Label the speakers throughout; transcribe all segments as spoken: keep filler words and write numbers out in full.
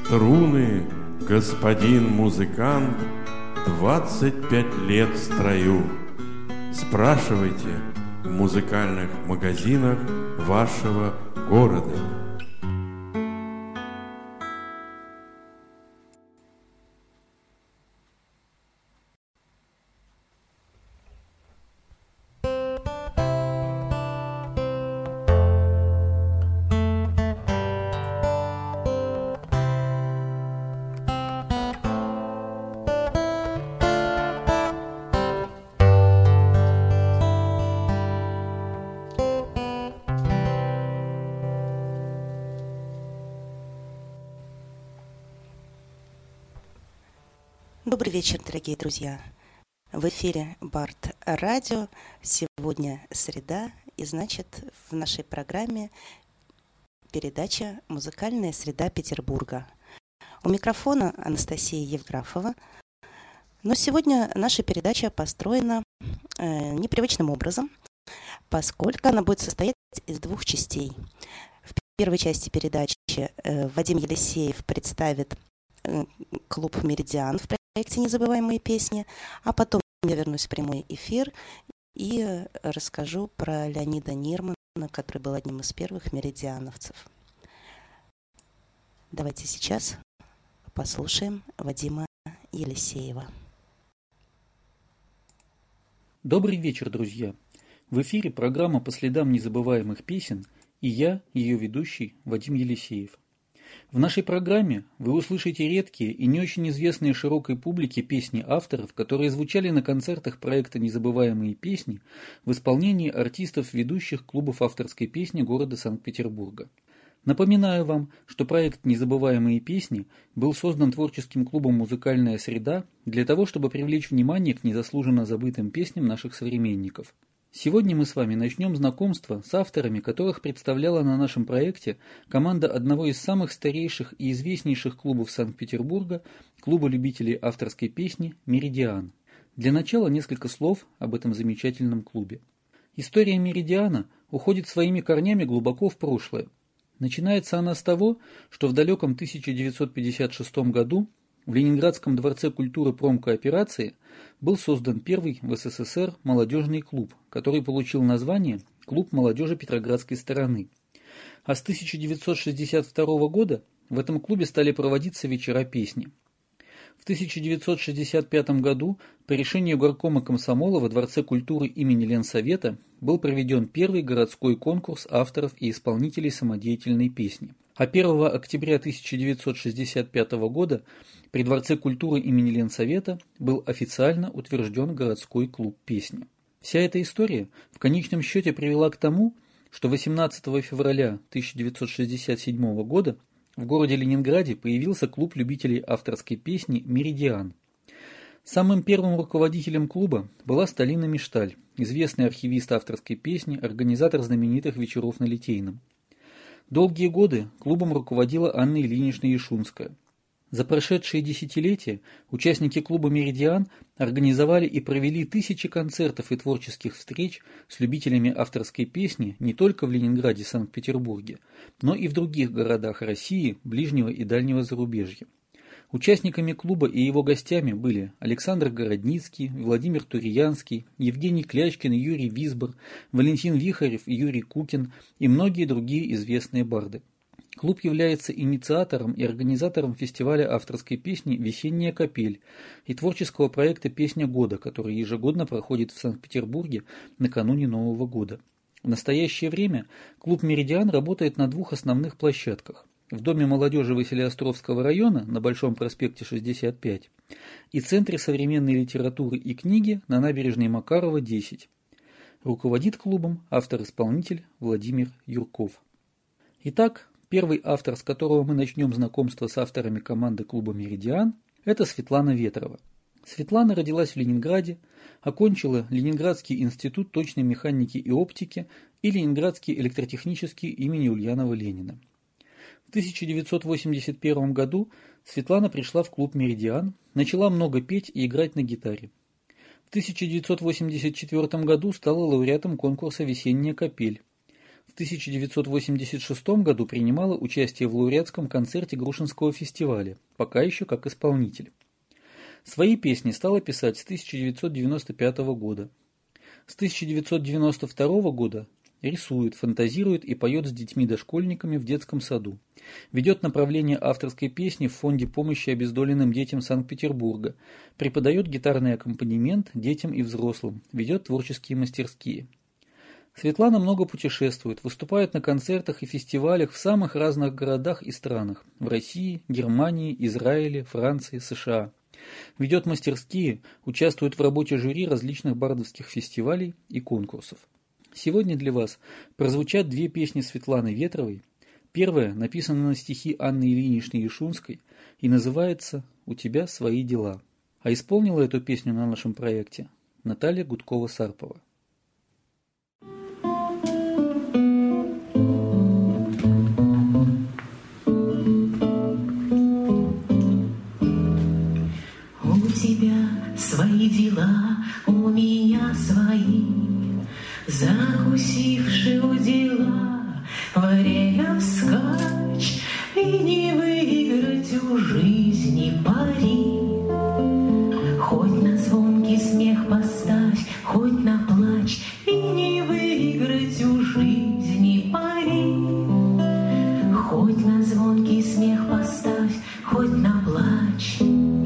Speaker 1: Струны, господин музыкант, двадцать пять лет в строю. Спрашивайте в музыкальных магазинах вашего города.
Speaker 2: Добрый вечер, дорогие друзья. В эфире Барт Радио. Сегодня среда, и значит в нашей программе передача «Музыкальная среда Петербурга». У микрофона Анастасия Евграфова. Но сегодня наша передача построена э, непривычным образом, поскольку она будет состоять из двух частей. В первой части передачи э, Вадим Елисеев представит э, клуб «Меридиан» в проекте «Незабываемые песни», а потом я вернусь в прямой эфир и расскажу про Леонида Нирмана, который был одним из первых меридиановцев. Давайте сейчас послушаем Вадима Елисеева.
Speaker 3: Добрый вечер, друзья! В эфире программа «По следам незабываемых песен» и я, ее ведущий, Вадим Елисеев. В нашей программе вы услышите редкие и не очень известные широкой публике песни авторов, которые звучали на концертах проекта «Незабываемые песни» в исполнении артистов ведущих клубов авторской песни города Санкт-Петербурга. Напоминаю вам, что проект «Незабываемые песни» был создан творческим клубом «Музыкальная среда» для того, чтобы привлечь внимание к незаслуженно забытым песням наших современников. Сегодня мы с вами начнем знакомство с авторами, которых представляла на нашем проекте команда одного из самых старейших и известнейших клубов Санкт-Петербурга, клуба любителей авторской песни «Меридиан». Для начала несколько слов об этом замечательном клубе. История «Меридиана» уходит своими корнями глубоко в прошлое. Начинается она с того, что в далеком тысяча девятьсот пятьдесят шестом году в Ленинградском дворце культуры промкооперации был создан первый в СССР молодежный клуб, который получил название «Клуб молодежи Петроградской стороны». А с тысяча девятьсот шестьдесят второго года в этом клубе стали проводиться вечера песни. В тысяча девятьсот шестьдесят пятом году по решению горкома комсомола во Дворце культуры имени Ленсовета был проведен первый городской конкурс авторов и исполнителей самодеятельной песни. А первого октября тысяча девятьсот шестьдесят пятого года при Дворце культуры имени Ленсовета был официально утвержден городской клуб песни. Вся эта история в конечном счете привела к тому, что восемнадцатого февраля тысяча девятьсот шестьдесят седьмого года в городе Ленинграде появился клуб любителей авторской песни «Меридиан». Самым первым руководителем клуба была Сталина Мишталь, известный архивист авторской песни, организатор знаменитых вечеров на Литейном. Долгие годы клубом руководила Анна Ильинична Яшунская. За прошедшие десятилетия участники клуба «Меридиан» организовали и провели тысячи концертов и творческих встреч с любителями авторской песни не только в Ленинграде и Санкт-Петербурге, но и в других городах России, ближнего и дальнего зарубежья. Участниками клуба и его гостями были Александр Городницкий, Владимир Туриянский, Евгений Клячкин и Юрий Висбор, Валентин Вихарев и Юрий Кукин и многие другие известные барды. Клуб является инициатором и организатором фестиваля авторской песни «Весенняя капель» и творческого проекта «Песня года», который ежегодно проходит в Санкт-Петербурге накануне Нового года. В настоящее время клуб «Меридиан» работает на двух основных площадках. В Доме молодежи Василеостровского района на Большом проспекте шестьдесят пять и Центре современной литературы и книги на набережной Макарова, десять. Руководит клубом автор-исполнитель Владимир Юрков. Итак, первый автор, с которого мы начнем знакомство с авторами команды клуба «Меридиан», это Светлана Ветрова. Светлана родилась в Ленинграде, окончила Ленинградский институт точной механики и оптики и Ленинградский электротехнический имени Ульянова Ленина. В тысяча девятьсот восемьдесят первом году Светлана пришла в клуб «Меридиан», начала много петь и играть на гитаре. В тысяча девятьсот восемьдесят четвёртом году стала лауреатом конкурса «Весенняя капель». В тысяча девятьсот восемьдесят шестом году принимала участие в лауреатском концерте Грушинского фестиваля, пока еще как исполнитель. Свои песни стала писать с тысяча девятьсот девяносто пятого года. С тысяча девятьсот девяносто второго года рисует, фантазирует и поет с детьми-дошкольниками в детском саду. Ведет направление авторской песни в фонде помощи обездоленным детям Санкт-Петербурга. Преподает гитарный аккомпанемент детям и взрослым. Ведет творческие мастерские. Светлана много путешествует, выступает на концертах и фестивалях в самых разных городах и странах. В России, Германии, Израиле, Франции, США. Ведет мастерские, участвует в работе жюри различных бардовских фестивалей и конкурсов. Сегодня для вас прозвучат две песни Светланы Ветровой. Первая написана на стихи Анны Ильиничны Яшунской и называется «У тебя свои дела». А исполнила эту песню на нашем проекте Наталья Гудкова-Сарпова.
Speaker 4: У тебя свои дела, у меня свои, закусивши у дела, время вскачь, и не выиграть у жизни пари. Хоть на звонкий смех поставь, хоть на плач, и не выиграть у жизни пари. Хоть на звонкий смех поставь, хоть на плач.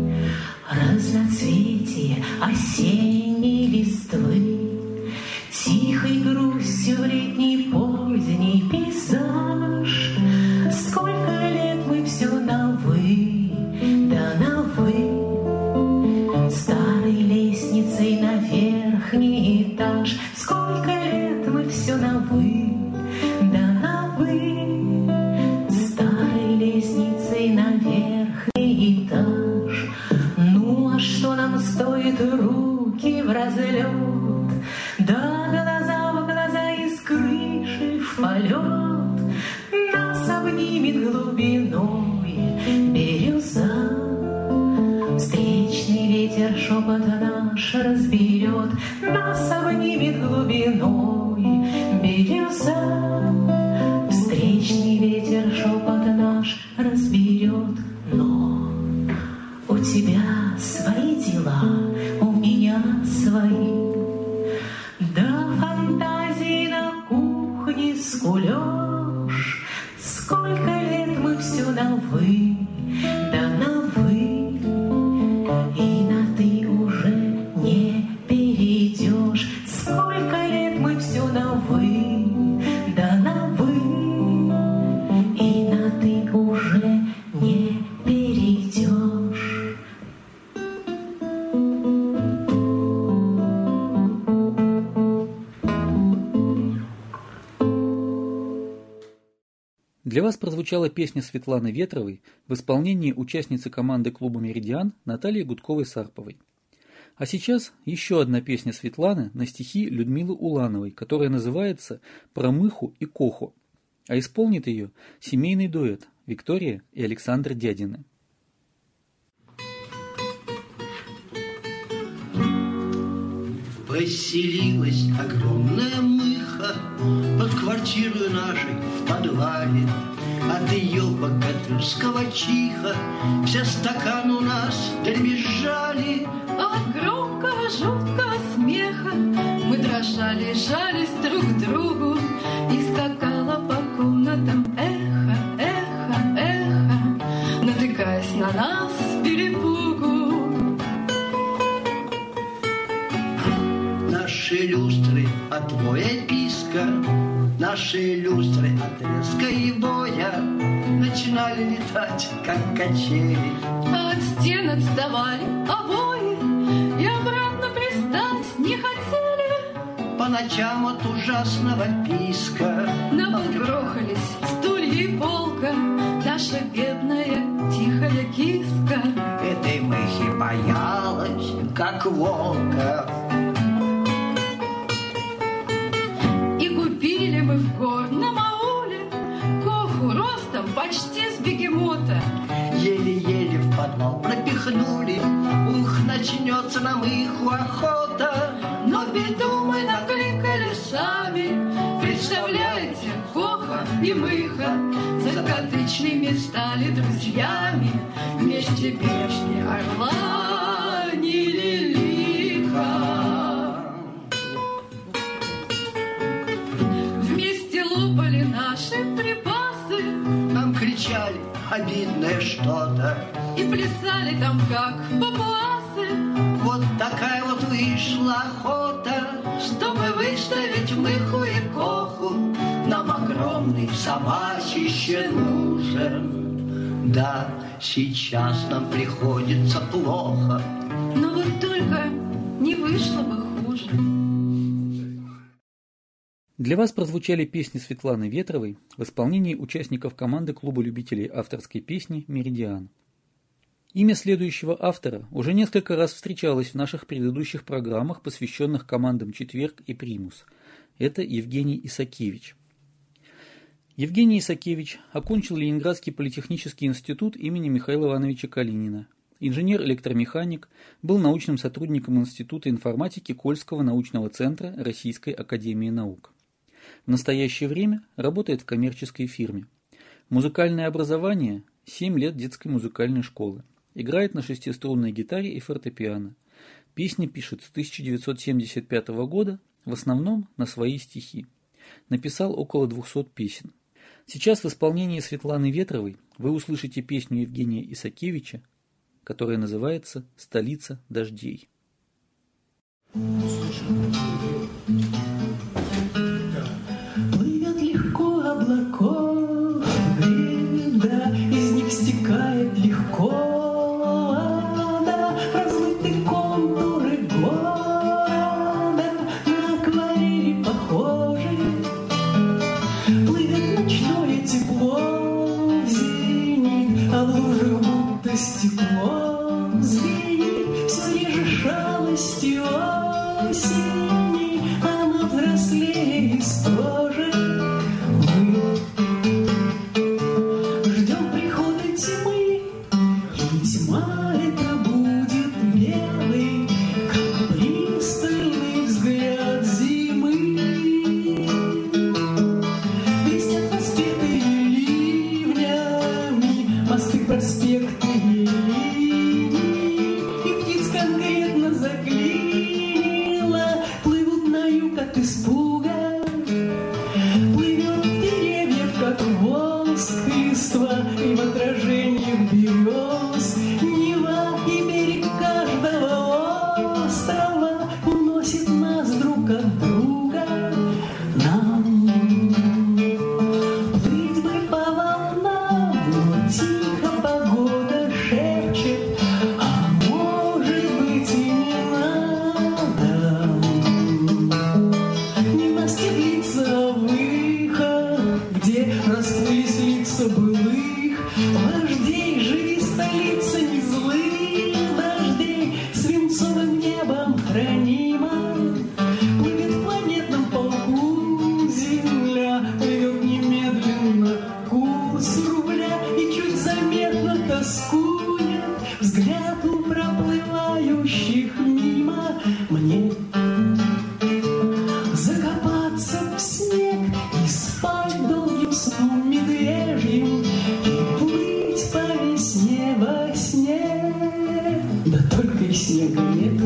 Speaker 4: Разноцветие осенней листвы, тихой грустью в летний поздний пейзаж. Сколько лет мы все на «вы», да на «вы», старой лестницей на верхний этаж. Сколько лет мы все на «вы», да на «вы», старой лестницей на верхний этаж. Ну а что нам стоит руки в разлет, да глаза в глаза и с крыши в полет? Нас обнимет глубиной бирюза, встречный ветер шепот наш разберет. Нас обнимет глубиной бирюза, встречный ветер шепот наш разберет. Но у тебя свои дела, у меня свои. Да фантазии на кухне скулёж. Сколько лет мы все на «вы», да на «вы», и на «ты» уже не перейдешь. Сколько лет мы все на «вы», да на «вы», и на «ты» уже не перейдешь.
Speaker 3: Для вас прозвучала песня Светланы Ветровой в исполнении участницы команды клуба «Меридиан» Натальи Гудковой-Сарповой. А сейчас еще одна песня Светланы на стихи Людмилы Улановой, которая называется «Про мыху и коху», а исполнит ее семейный дуэт Виктория и Александр Дядины.
Speaker 5: Поселилась огромная мыха под квартирой нашей в подвале. От ее богатырского чиха все стаканы у нас дребезжали.
Speaker 6: От громкого жуткого смеха мы дрожали, жались друг к другу, и скакала по комнатам эхо, эхо, эхо, натыкаясь на нас с перепугу.
Speaker 5: Наши люстры от воя писка, наши люстры от резка и боя начинали летать, как качели.
Speaker 6: А от стен отставали обои и обратно пристать не хотели.
Speaker 5: По ночам от ужасного писка
Speaker 6: на пол грохались стулья и полка, наша бедная тихая киска
Speaker 5: этой мыхи боялась, как волка.
Speaker 6: Мы в горном ауле коху ростом почти с бегемота
Speaker 5: еле-еле в подвал пропихнули. Ух, начнется на мыху охота.
Speaker 6: Но беду мы накликали сами. Представляете, и мыха. Закатычными стали друзьями, вместе песни орланили лихо. Вместе лопали наши припасы,
Speaker 5: нам кричали обидное что-то
Speaker 6: и плясали там, как папуасы.
Speaker 5: Вот такая вот вышла охота,
Speaker 6: чтобы выставить мыху и коху,
Speaker 5: нам огромный собачище нужен. Да, сейчас нам приходится плохо,
Speaker 6: но вот только не вышло бы хуже.
Speaker 3: Для вас прозвучали песни Светланы Ветровой в исполнении участников команды клуба любителей авторской песни «Меридиан». Имя следующего автора уже несколько раз встречалось в наших предыдущих программах, посвященных командам «Четверг» и «Примус». Это Евгений Исакевич. Евгений Исакевич окончил Ленинградский политехнический институт имени Михаила Ивановича Калинина. Инженер-электромеханик, был научным сотрудником Института информатики Кольского научного центра Российской академии наук. В настоящее время работает в коммерческой фирме. Музыкальное образование – семь лет детской музыкальной школы. Играет на шестиструнной гитаре и фортепиано. Песни пишет с тысяча девятьсот семьдесят пятого года, в основном на свои стихи. Написал около двухсот песен. Сейчас в исполнении Светланы Ветровой вы услышите песню Евгения Исакевича, которая называется «Столица дождей».
Speaker 4: Плывет легко облаков гряда, из них стекает легко вода, размыты контуры города на акварели похожи. Плывет ночное тепло в зенит, а в лужах будто стекло звенит. Все реже шалости осени, она взрослее и строже. Мы ждем прихода тьмы, и тьма эта будет белой, как пристальный взгляд зимы. Блестят воспетые ливнями мосты, проспекты и линии, и птиц конкретно заклинило, плывут на юг от испуга. Плывет деревьев, как воск, листва, и в отражениях берез Нева и берег каждого острова уносит нас друг от друга. Нам плыть бы по волнам, но тихо погода шепчет, а может быть и не надо. Не на стеблице, а выход, где расплылись лица былых вождей. Живи, столица, не злых дождей, свинцовым небом хранима. Плывет в планетном полку земля, плывет немедленно курс рубля, и чуть заметно тоскует взгляд у проплывающих мимо. Мне закопаться в снег и спать долгим сном медвежьим, и плыть по весне во сне. Да только и снега нет.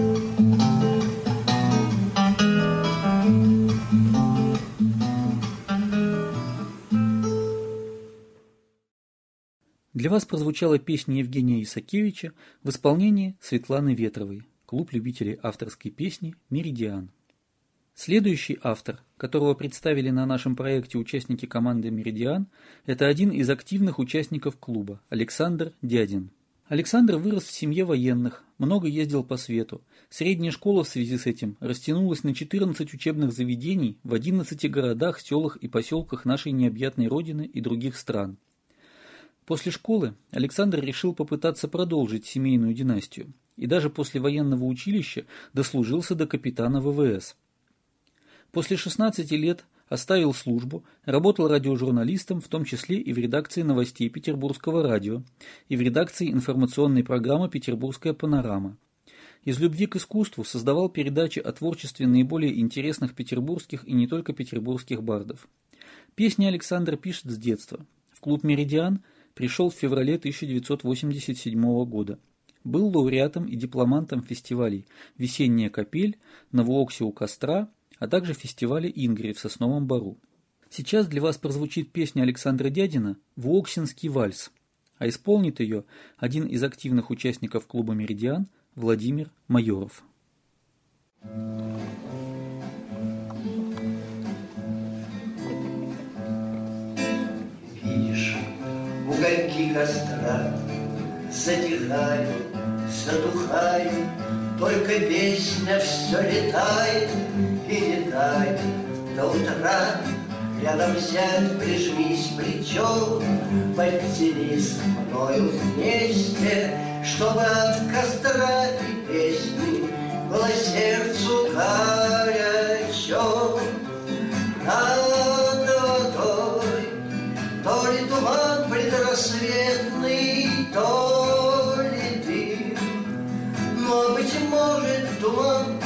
Speaker 3: Для вас прозвучала песня Евгения Исакевича в исполнении Светланы Ветровой, клуб любителей авторской песни «Меридиан». Следующий автор, которого представили на нашем проекте участники команды «Меридиан», это один из активных участников клуба – Александр Дядин. Александр вырос в семье военных, много ездил по свету. Средняя школа в связи с этим растянулась на четырнадцать учебных заведений в одиннадцати городах, селах и поселках нашей необъятной родины и других стран. После школы Александр решил попытаться продолжить семейную династию и даже после военного училища дослужился до капитана вэ вэ эс. После шестнадцати лет оставил службу, работал радиожурналистом, в том числе и в редакции новостей Петербургского радио, и в редакции информационной программы «Петербургская панорама». Из любви к искусству создавал передачи о творчестве наиболее интересных петербургских и не только петербургских бардов. Песни Александр пишет с детства. В клуб «Меридиан» пришел в феврале тысяча девятьсот восемьдесят седьмого года. Был лауреатом и дипломантом фестивалей «Весенняя капель», «Навуокси у костра», а также фестиваля «Ингри» в Сосновом Бору. Сейчас для вас прозвучит песня Александра Дядина «Вуоксинский вальс», а исполнит ее один из активных участников клуба «Меридиан» Владимир Майоров.
Speaker 5: Видишь, угольки костра затихают, затухают, только песня все летает и летает до утра. Рядом сядь, прижмись плечом, подтянись мною вместе, чтобы от костра и песни было сердцу горячо. Над водой то ли туман предрассветный, то ли дым, но, быть может, туман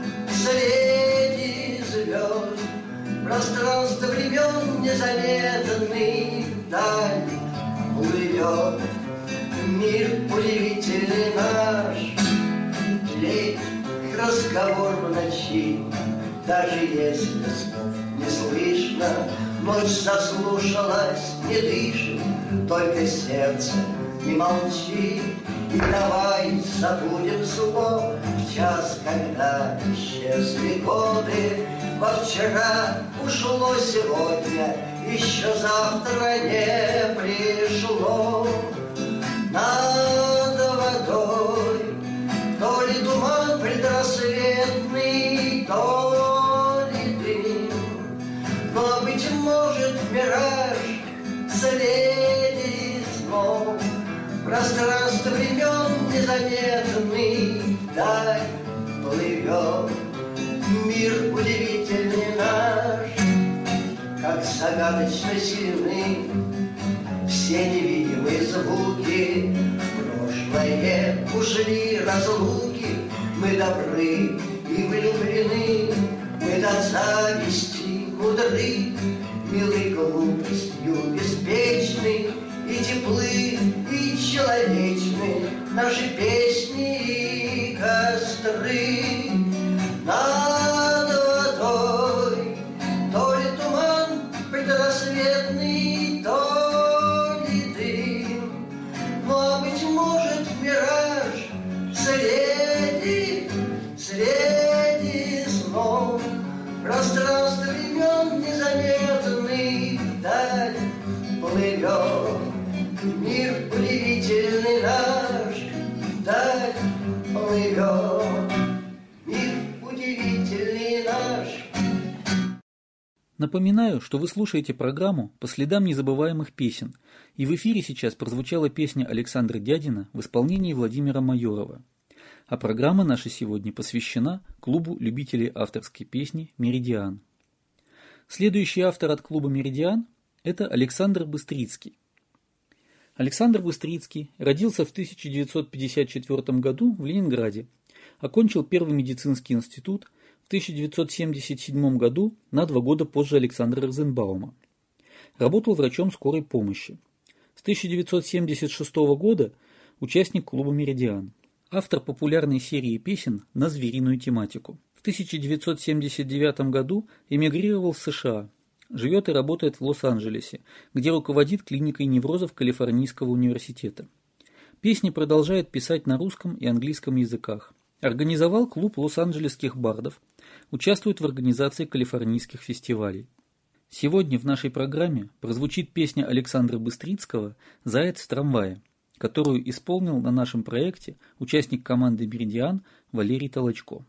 Speaker 5: среди звезд. Пространство времен незаметный вдаль плывет. Мир удивительный наш, тлеет разговор в ночи. Даже если слов не слышно, ночь заслушалась, не дышит, только сердце не молчит. И давай забудем зло в час, когда исчезли годы. Во вчера ушло сегодня, еще завтра не пришло. Над водой то ли туман предрассветный, то ли дым, но, быть может, мираж среди снов. Пространство времен незаметный вдаль плывет. Мир удивительный наш, как загадочно сильны все невидимые звуки. В прошлое ушли разлуки, мы добры и влюблены, мы до зависти мудры, милой глупостью беспечны, и теплы, и человечны наши песни и костры. Над водой то ли туман предрассветный, то ли дым, но, быть может, мираж среди, среди снов. Пространство времен незаметный вдаль плывет. Мир удивительный наш вдаль плывет.
Speaker 3: Напоминаю, что вы слушаете программу «По следам незабываемых песен», и в эфире сейчас прозвучала песня Александра Дядина в исполнении Владимира Майорова. А программа наша сегодня посвящена клубу любителей авторской песни «Меридиан». Следующий автор от клуба «Меридиан» – это Александр Быстрицкий. Александр Быстрицкий родился в тысяча девятьсот пятьдесят четвёртом году в Ленинграде, окончил Первый медицинский институт в тысяча девятьсот семьдесят седьмом году, на два года позже Александра Розенбаума. Работал врачом скорой помощи. С тысяча девятьсот семьдесят шестого года участник клуба «Меридиан». Автор популярной серии песен на звериную тематику. В тысяча девятьсот семьдесят девятом году эмигрировал в США. Живет и работает в Лос-Анджелесе, где руководит клиникой неврозов Калифорнийского университета. Песни продолжает писать на русском и английском языках. Организовал клуб лос-анджелесских бардов, участвует в организации калифорнийских фестивалей. Сегодня в нашей программе прозвучит песня Александра Быстрицкого «Заяц в трамвае», которую исполнил на нашем проекте участник команды «Меридиан» Валерий Толочко.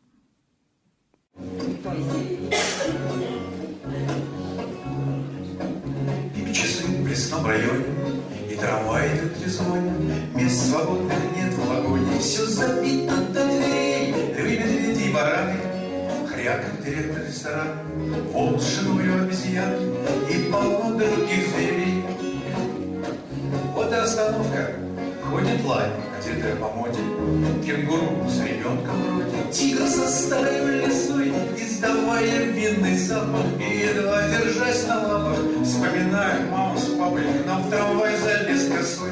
Speaker 7: И часы в лесном районе, и трамвай идут весной, мест свободных нет в вагоне, все забито до дверей, рыбы, медведи и бараны, хрякает директор ресторана, волк с женою обезьян и полно других зверей. Вот и остановка, ходит лань, одетая по моде, кенгуру с ребенком вроде, тигр со старой лисой, из издавая винный запах, и едва держась на лапах, вспоминая маму с папой, нам в трамвай залез косой.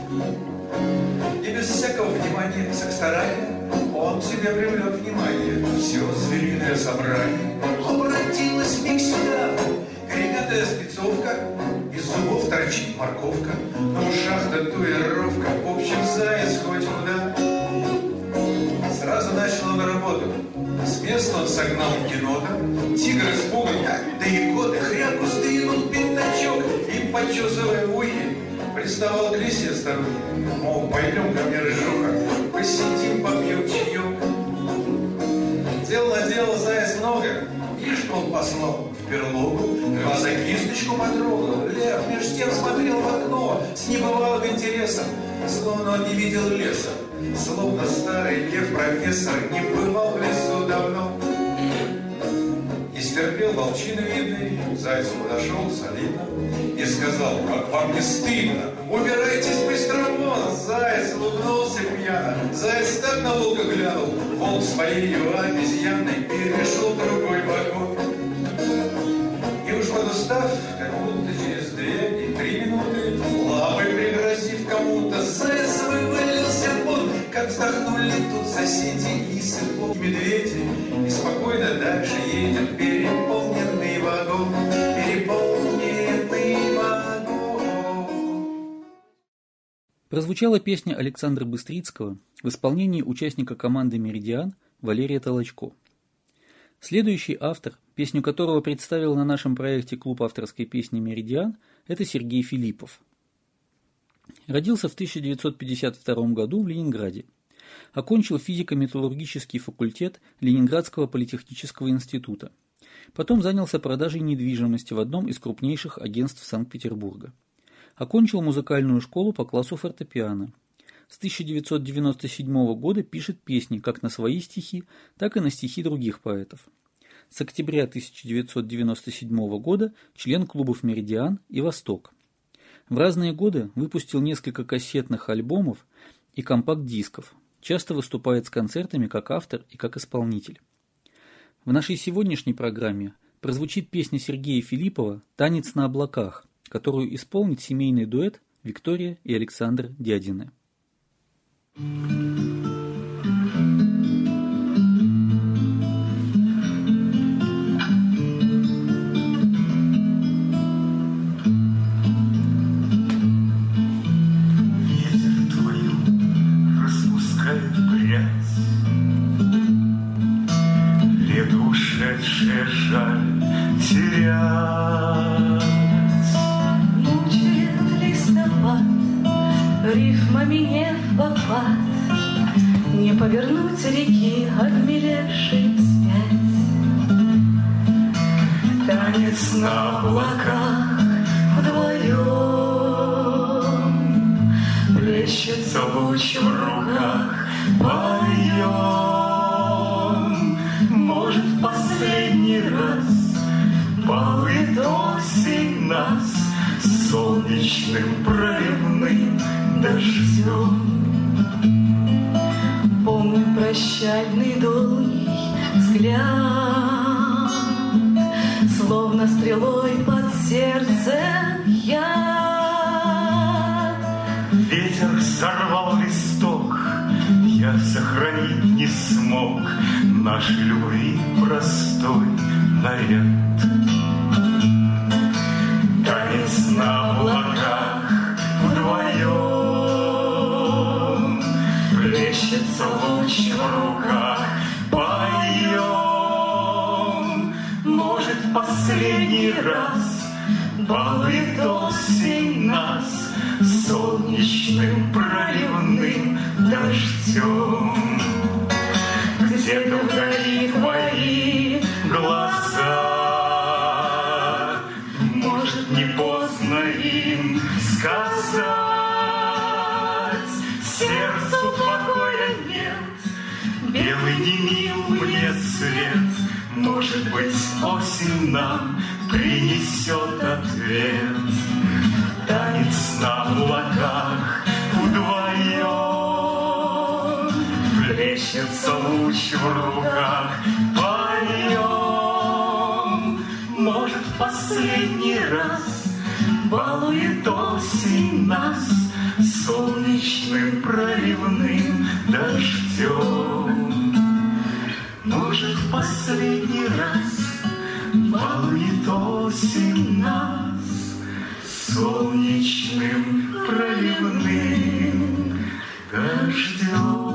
Speaker 7: И без всякого внимания, к старания, он к себе привлек внимание. Все звериное собрание обратилось в сюда. Гребятая спецовка, из зубов торчит морковка, на ушах татуировка, в общем, заяц хоть куда. Сразу начал он работу. С места он согнал енота. Тигр испуган, да и кот, и хряку сдвинул пятачок и, почесывая в ухе, приставал к лисе старухе. Мол, пойдем ко мне, рыжуха, посидим, попьем чаек. Дел наделал заяц много, Ишку он послал в берлогу, глаза кисточку потрогал. Лев меж тем смотрел в окно с небывалым интересом, словно он не видел леса. Словно старый лев-профессор не бывал в лесу давно. И стерпел волчины видный, к зайцу подошел солидно и сказал: как вам не стыдно? Убирайтесь быстро вон! Заяц улыбнулся пьяно, заяц так на волка глянул, волк своей обезьяной перешел в другой вагон. И уж подустав, как будто через две и три минуты, лапой пригрозив кому-то, заяц вывалился вон. Как вздохнули тут соседи, лисы, волки, медведи, и спокойно дальше едет переполненный вагон, переполненный вагон.
Speaker 3: Прозвучала песня Александра Быстрицкого в исполнении участника команды «Меридиан» Валерия Толочко. Следующий автор, песню которого представил на нашем проекте «Клуб авторской песни «Меридиан», это Сергей Филиппов. Родился в тысяча девятьсот пятьдесят втором году в Ленинграде. Окончил физико-металлургический факультет Ленинградского политехнического института. Потом занялся продажей недвижимости в одном из крупнейших агентств Санкт-Петербурга. Окончил музыкальную школу по классу фортепиано. С тысяча девятьсот девяносто седьмого года пишет песни как на свои стихи, так и на стихи других поэтов. С октября тысяча девятьсот девяносто седьмого года член клубов «Меридиан» и «Восток». В разные годы выпустил несколько кассетных альбомов и компакт-дисков. Часто выступает с концертами как автор и как исполнитель. В нашей сегодняшней программе прозвучит песня Сергея Филиппова «Танец на облаках», которую исполнит семейный дуэт Виктория и Александр Дядины.
Speaker 8: Ушедшее жаль терять.
Speaker 6: Мучает листопад, рифмами не в попад, не повернуть реки, обмелевшей вспять.
Speaker 8: Танец на облаках вдвоем, плещется луч в руках, поем. Может, в последний раз балует осень нас солнечным проливным дождем.
Speaker 6: Помню прощальный долгий взгляд, словно стрелой под сердцем яд.
Speaker 8: Ветер сорвал листок, я сохранить не смог нашей любви простой наряд. Танец на облаках вдвоем, плещется луч в руках, поем. Может, в последний раз балует осень нас солнечным проливным дождем. Где-то вдали твои глаза, может, не поздно им сказать. Сердцу покоя нет, белый не мил мне цвет. Может быть, осень нам принесет ответ. Танец на облаках вдвоем, плещется луч в руках, поем. балует осень нас солнечным проливным дождем. Может, в последний раз балует осень нас солнечным проливным дождем.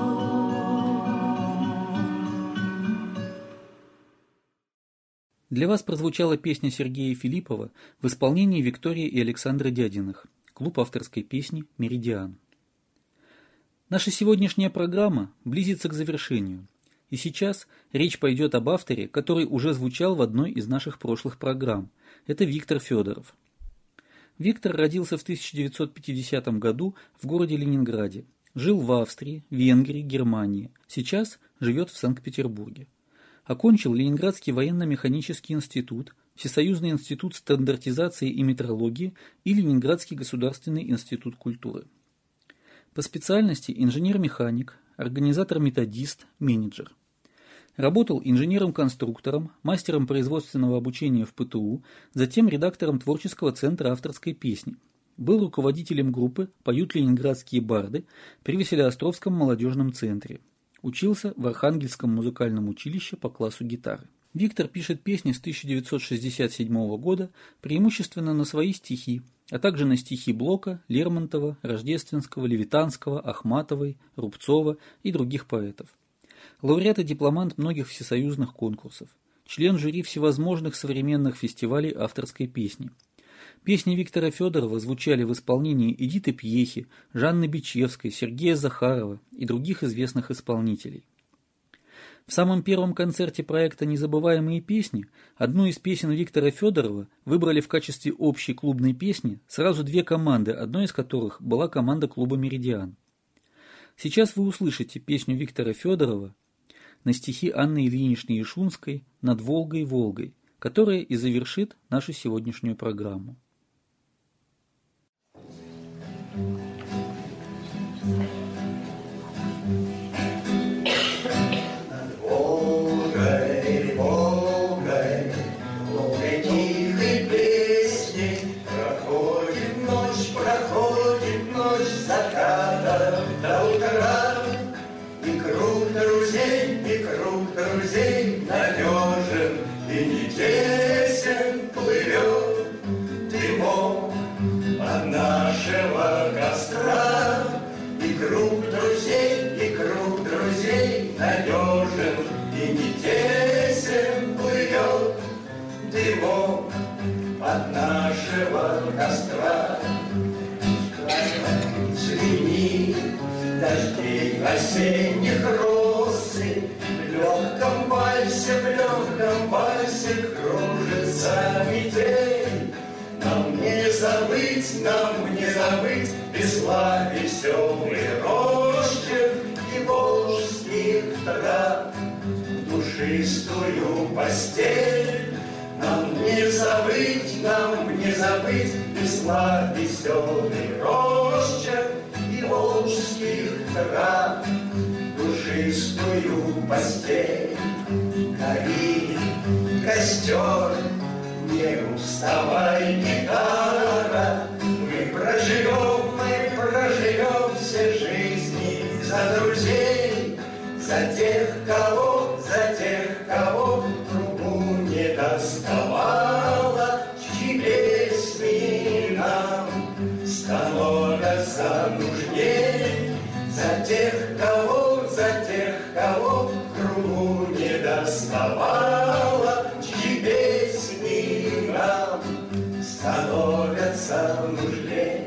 Speaker 3: Для вас прозвучала песня Сергея Филиппова в исполнении Виктории и Александра Дядиных, клуб авторской песни «Меридиан». Наша сегодняшняя программа близится к завершению, и сейчас речь пойдет об авторе, который уже звучал в одной из наших прошлых программ. Это Виктор Федоров. Виктор родился в тысяча девятьсот пятидесятом году в городе Ленинграде, жил в Австрии, Венгрии, Германии, сейчас живет в Санкт-Петербурге. Окончил Ленинградский военно-механический институт, Всесоюзный институт стандартизации и метрологии и Ленинградский государственный институт культуры. По специальности инженер-механик, организатор-методист, менеджер. Работал инженером-конструктором, мастером производственного обучения в ПТУ, затем редактором творческого центра авторской песни. Был руководителем группы «Поют ленинградские барды» при Василеостровском молодежном центре. Учился в Архангельском музыкальном училище по классу гитары. Виктор пишет песни с тысяча девятьсот шестьдесят седьмого года преимущественно на свои стихи, а также на стихи Блока, Лермонтова, Рождественского, Левитанского, Ахматовой, Рубцова и других поэтов. Лауреат и дипломант многих всесоюзных конкурсов, член жюри всевозможных современных фестивалей авторской песни. Песни Виктора Федорова звучали в исполнении Эдиты Пьехи, Жанны Бичевской, Сергея Захарова и других известных исполнителей. В самом первом концерте проекта «Незабываемые песни» одну из песен Виктора Федорова выбрали в качестве общей клубной песни сразу две команды, одной из которых была команда клуба «Меридиан». Сейчас вы услышите песню Виктора Федорова на стихи Анны Ильиничны Яшунской «Над Волгой, Волгой», которая и завершит нашу сегодняшнюю программу.
Speaker 9: Друзей надежен и не тесен плывет дымок от нашего костра. И круг друзей, и круг друзей надежен и не тесен плывет дымок от нашего костра. Звени дождей осенних росы, в легком вальсе, в легком вальсе кружится метель. Нам не забыть, нам не забыть весла, веселый росчерк и волжских трав, душистую постель. Нам не забыть, нам не забыть весла, веселый росчерк и волжских трав, душистую постель. Гори костер, не уставай, гитара, мы проживем, мы проживем все жизни за друзей, за тех, кого, за тех, кого кругу не доставало, чьи песни нам становятся нужней, за тех, кого, за тех, кого кругу не доставало, чьи песни нам становятся нужней.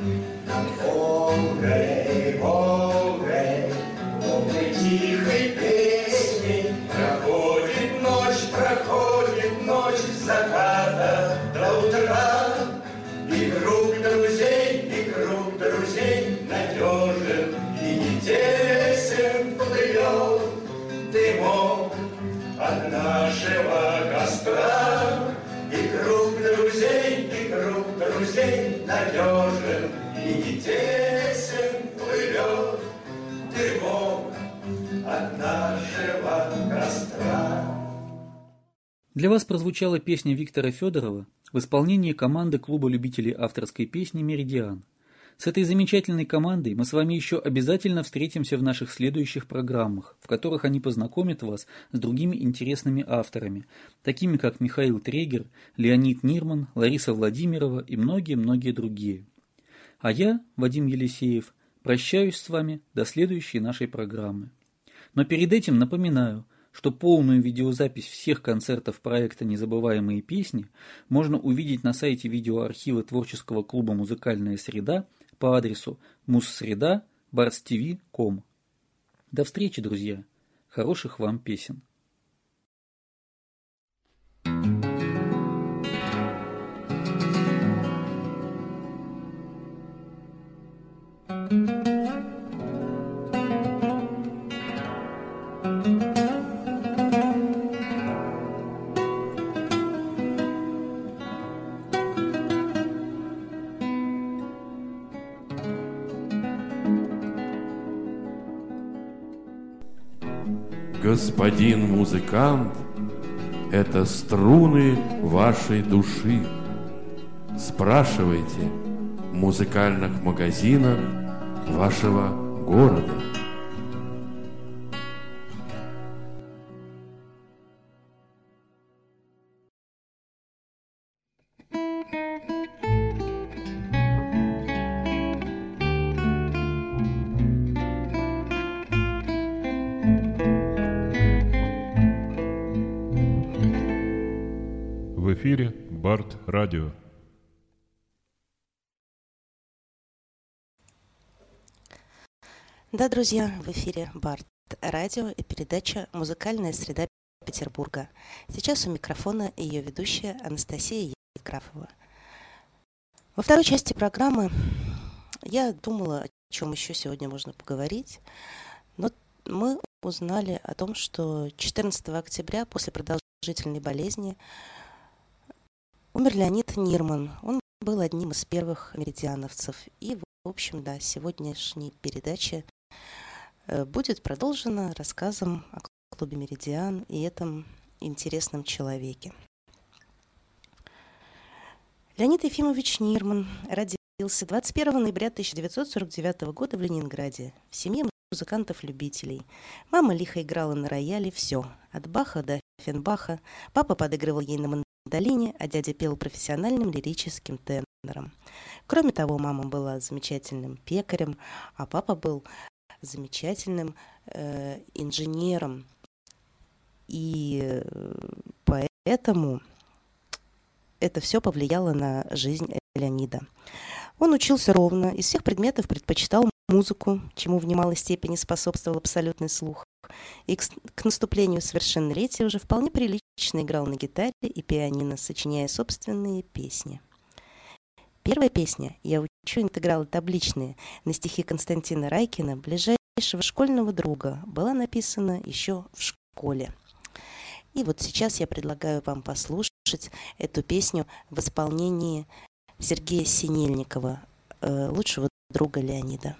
Speaker 9: Волгой, Волгой, Волгой тихой песней проходит ночь, проходит ночь с заката до утра. И круг друзей, и круг друзей надежен и не тесен плывет дымок от нашего костра. И круг друзей, и круг друзей надежен и не тесен плывет дымок от нашего костра.
Speaker 3: Для вас прозвучала песня Виктора Федорова в исполнении команды Клуба любителей авторской песни «Меридиан». С этой замечательной командой мы с вами еще обязательно встретимся в наших следующих программах, в которых они познакомят вас с другими интересными авторами, такими как Михаил Трегер, Леонид Нирман, Лариса Владимирова и многие-многие другие. А я, Вадим Елисеев, прощаюсь с вами до следующей нашей программы. Но перед этим напоминаю, что полную видеозапись всех концертов проекта «Незабываемые песни» можно увидеть на сайте видеоархива творческого клуба «Музыкальная среда» по адресу муссреда барс ти ви точка ком. До встречи, друзья! Хороших вам песен!
Speaker 1: Господин музыкант, это струны вашей души. Спрашивайте в музыкальных магазинах вашего города.
Speaker 10: В эфире Барт Радио.
Speaker 2: Да, друзья, в эфире Барт Радио и передача «Музыкальная среда Петербурга». Сейчас у микрофона ее ведущая Анастасия Евграфова. Во второй части программы я думала, о чем еще сегодня можно поговорить, но мы узнали о том, что четырнадцатого октября после продолжительной болезни умер Леонид Нирман. Он был одним из первых меридиановцев. И, в общем, да, сегодняшняя передача будет продолжена рассказом о клубе «Меридиан» и этом интересном человеке. Леонид Ефимович Нирман родился двадцать первого ноября тысяча девятьсот сорок девятого года в Ленинграде в семье музыкантов-любителей. Мама лихо играла на рояле все, от Баха до Фенбаха. Папа подыгрывал ей на мандолине, а дядя пел профессиональным лирическим тенором. Кроме того, мама была замечательным пекарем, а папа был замечательным э, инженером. И поэтому это все повлияло на жизнь Леонида. Он учился ровно, из всех предметов предпочитал музыку, чему в немалой степени способствовал абсолютный слух. И к, к наступлению совершеннолетия уже вполне прилично играл на гитаре и пианино, сочиняя собственные песни. Первая песня «Я учу интегралы табличные» на стихи Константина Райкина, ближайшего школьного друга, была написана еще в школе. И вот сейчас я предлагаю вам послушать эту песню в исполнении Сергея Синельникова, э, лучшего друга Леонида.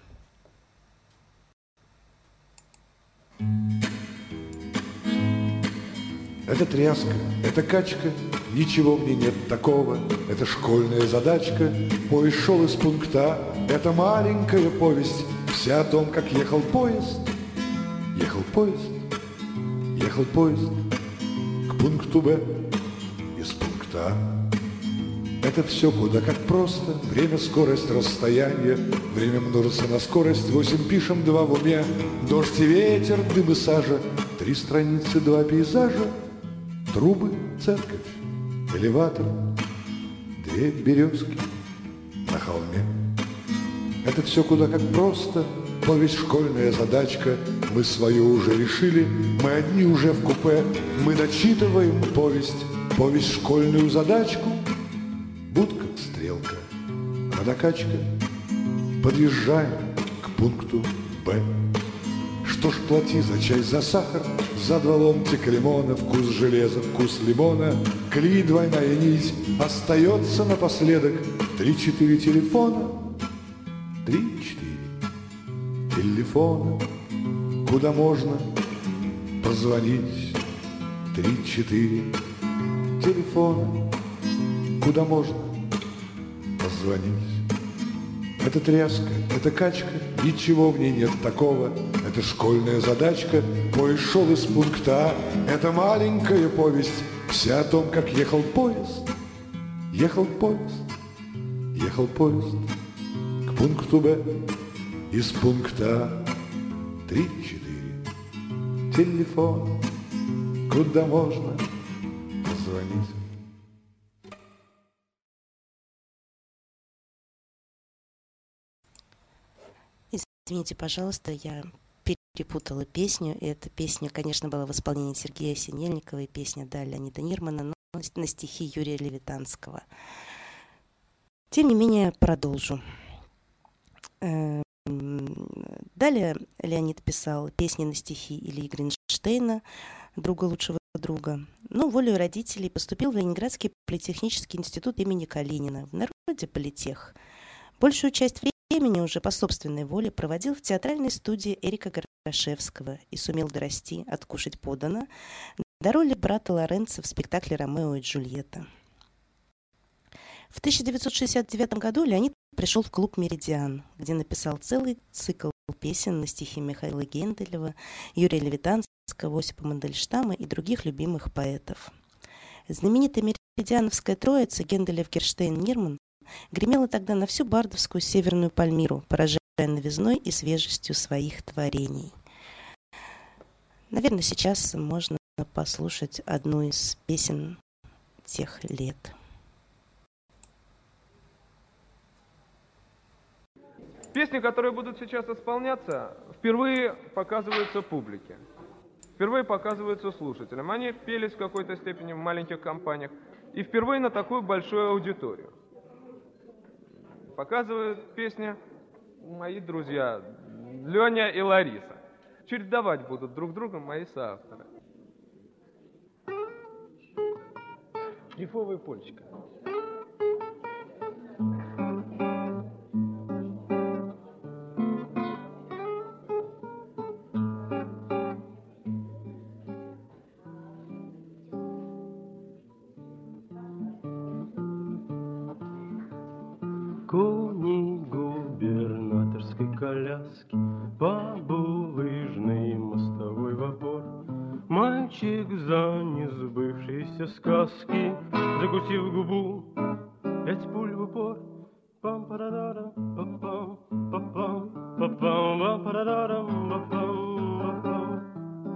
Speaker 11: Это тряска, это качка, ничего мне нет такого. Это школьная задачка, поезд шел из пункта. Это маленькая повесть, вся о том, как ехал поезд. Ехал поезд, ехал поезд к пункту Б из пункта А. Это все куда как просто. Время, скорость, расстояние. Время множится на скорость. Восемь пишем, два в уме. Дождь и ветер, дым и сажа. Три страницы, два пейзажа. Трубы, церковь, элеватор. Две березки на холме. Это все куда как просто. Повесть школьная задачка. Мы свою уже решили. Мы одни уже в купе. Мы дочитываем повесть. Повесть школьную задачку. Будка, стрелка, водокачка. Подъезжаем к пункту Б. Что ж, плати за чай, за сахар, за два ломтика лимона, вкус железа, вкус лимона, клей, двойная нить. Остается напоследок три-четыре телефона. Три-четыре телефона, куда можно позвонить. Три-четыре телефона. куда можно позвонить. Это тряска, это качка, ничего в ней нет такого. Это школьная задачка, поезд шел из пункта А. Это маленькая повесть, вся о том, как ехал поезд. Ехал поезд, ехал поезд к пункту Б. Из пункта А три-четыре. Телефон, куда можно позвонить.
Speaker 2: Извините, пожалуйста, я перепутала песню. Эта песня, конечно, была в исполнении Сергея Синельникова и песня да, Леонида Нирмана, но на стихи Юрия Левитанского. Тем не менее, продолжу. Далее Леонид писал песни на стихи Ильи Гринштейна, друга лучшего друга. Но волею родителей поступил в Ленинградский политехнический институт имени Калинина, в народе политех. Большую часть времени уже по собственной воле проводил в театральной студии Эрика Горошевского и сумел дорасти «Откушать подано» до роли брата Лоренцо в спектакле «Ромео и Джульетта». В тысяча девятьсот шестьдесят девятом году Леонид пришел в клуб «Меридиан», где написал целый цикл песен на стихи Михаила Генделева, Юрия Левитанского, Осипа Мандельштама и других любимых поэтов. Знаменитая меридиановская троица Генделев, Герштейн, Нирман гремела тогда на всю бардовскую Северную Пальмиру, поражая новизной и свежестью своих творений. Наверное, сейчас можно послушать одну из песен тех лет.
Speaker 12: Песни, которые будут сейчас исполняться, впервые показываются публике, впервые показываются слушателям. Они пелись в какой-то степени в маленьких компаниях и впервые на такую большую аудиторию. Показывают песни мои друзья Леня и Лариса. Чередовать будут друг друга мои соавторы. Рифовая польчика.
Speaker 13: Кони губернаторской коляски по булыжной мостовой в опор. Мальчик за несбывшиеся сказки, закусив губу, пять пуль в упор. Пам-парадарам, пам-пам, пам-пам, пам-пам, пам-парадарам, пам-пам, пам-пам.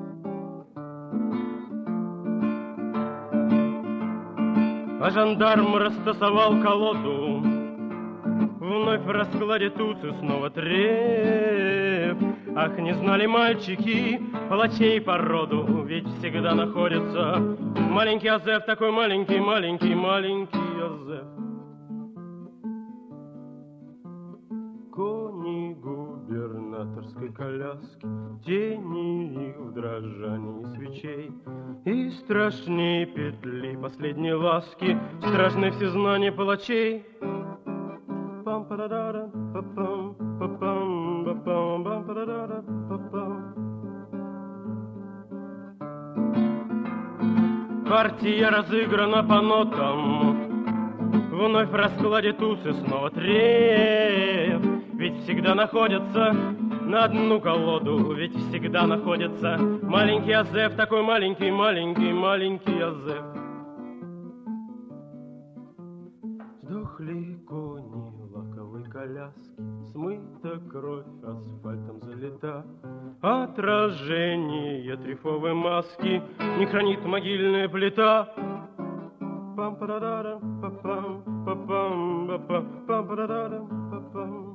Speaker 13: А жандарм растасовал колоду. Вновь в раскладе туцы снова треп. Ах, не знали мальчики палачей по роду, ведь всегда находится маленький Азеф, такой маленький, маленький, маленький Азеф. Кони губернаторской коляски, тени их в дрожании свечей, и страшнее петли последней ласки, страшны все знания палачей. Партия разыграна по нотам, вновь в раскладе тусы снова треп. Ведь всегда находятся на одну колоду, ведь всегда находится маленький Азеф, такой маленький, маленький, маленький Азеф. Сдохли кони лаковой коляски, смыта кровь асфальтом залита. Отражение трифовой маски не хранит могильная плита. Пам-парадарам, пам-пам, пам-пам, пам-пам, пам-парадарам, пам-пам.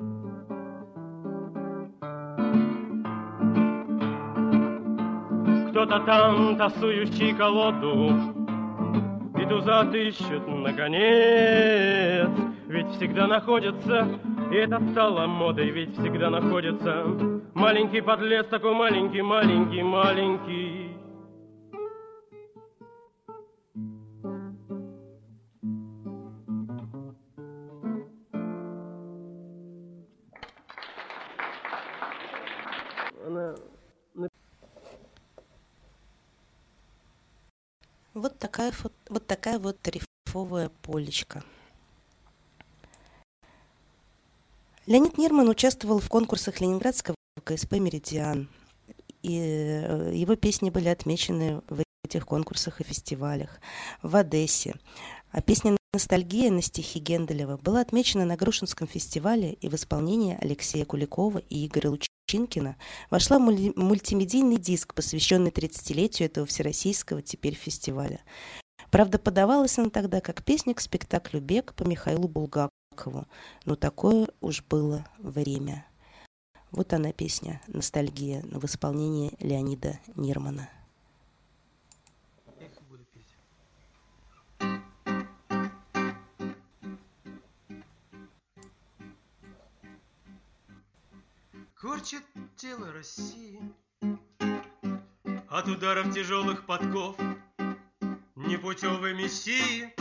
Speaker 13: Кто-то там, тасующий колоду, беду затыщет наконец. Ведь всегда находится, и это стало модой, ведь всегда находится маленький подлец, такой маленький, маленький, маленький.
Speaker 2: Вот такая, вот такая вот «Эльфовое полечко». Леонид Нирман участвовал в конкурсах Ленинградского ка эс пэ «Меридиан», и его песни были отмечены в этих конкурсах и фестивалях. В Одессе. А песня «Ностальгия» на стихи Генделева была отмечена на Грушинском фестивале и в исполнении Алексея Куликова и Игоря Лучинкина вошла в мультимедийный диск, посвященный тридцатилетию этого всероссийского теперь фестиваля. Правда, подавалась она тогда как песня к спектаклю «Бег» по Михаилу Булгакову. Но такое уж было время. Вот она, песня «Ностальгия» в исполнении Леонида Нирмана.
Speaker 13: Корчит тело России от ударов тяжелых подков непутевой мессии